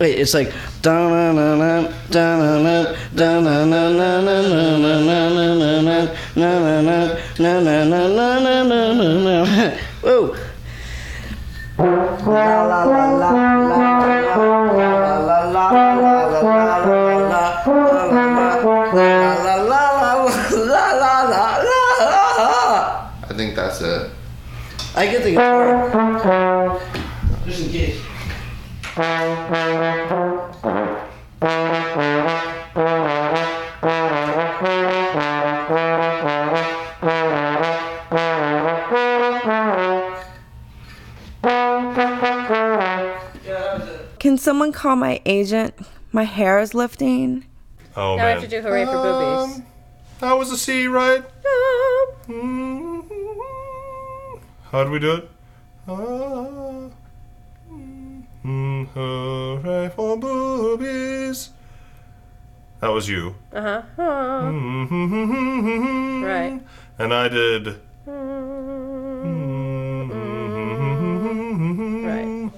Wait, it's like. Whoa. I think that's it. I get the guitar. Just in case. Can someone call my agent? My hair is lifting. Oh, Now man. I have to do hooray for boobies. That was a C, right? How do we do it? Hooray for boobies. That was you. Uh-huh. Right. And I did. Right.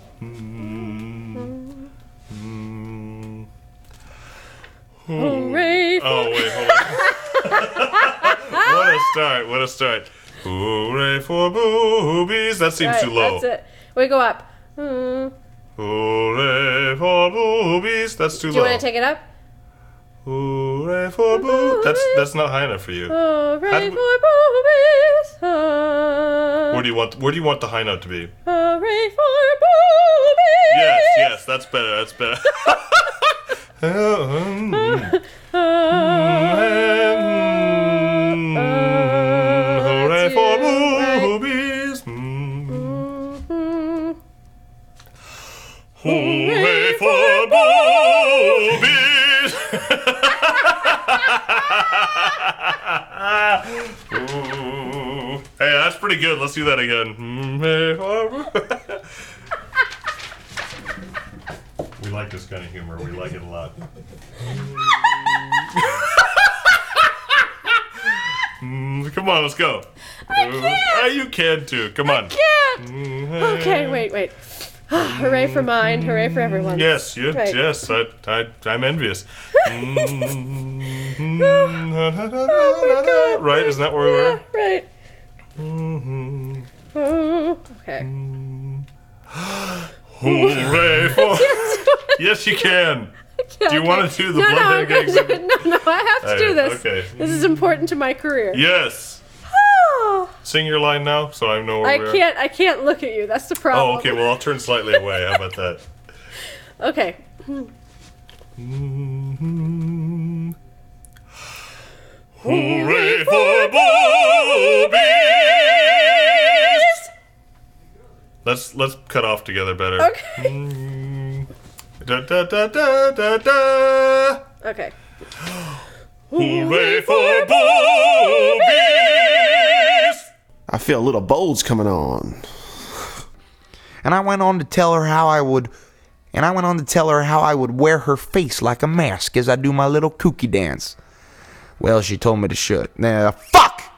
Hooray for Oh, wait, hold on. What a start. Hooray for boobies. That seems too low. That's it. We go up. Hooray for boobies. That's too Do you low. want to take it up? Hooray for boobies. That's not high enough for you. Hooray do for boobies. Where do you want the high note to be? Hooray for boobies. Yes, that's better. Hooray for boobies. Hooray for boobies. Ooh. Hey, that's pretty good. Let's do that again. We like this kind of humor. We like it a lot. Come on, let's go. I can't. You can too. Come on. Can't. Okay, wait. Hooray for mine. Hooray for everyone. Yes, Right. yes. I'm envious. Right? Isn't that where we were? Right. Okay. Hooray for... Yes, you can. Do you want to do the No, blood I'm gigs? gonna do it. No, I have to do this. Okay. This is important to my career. Yes. Sing your line now, so I know where we are. I can't look at you. That's the problem. Oh, okay. Well, I'll turn slightly away. How about that? Okay. Hooray for boobies! Let's cut off together better. Okay. Da da da da da da. Okay. Hooray for boobies! I feel little bulge coming on. And I went on to tell her how I would wear her face like a mask as I do my little kooky dance. Well, she told me to shut. Nah, fuck!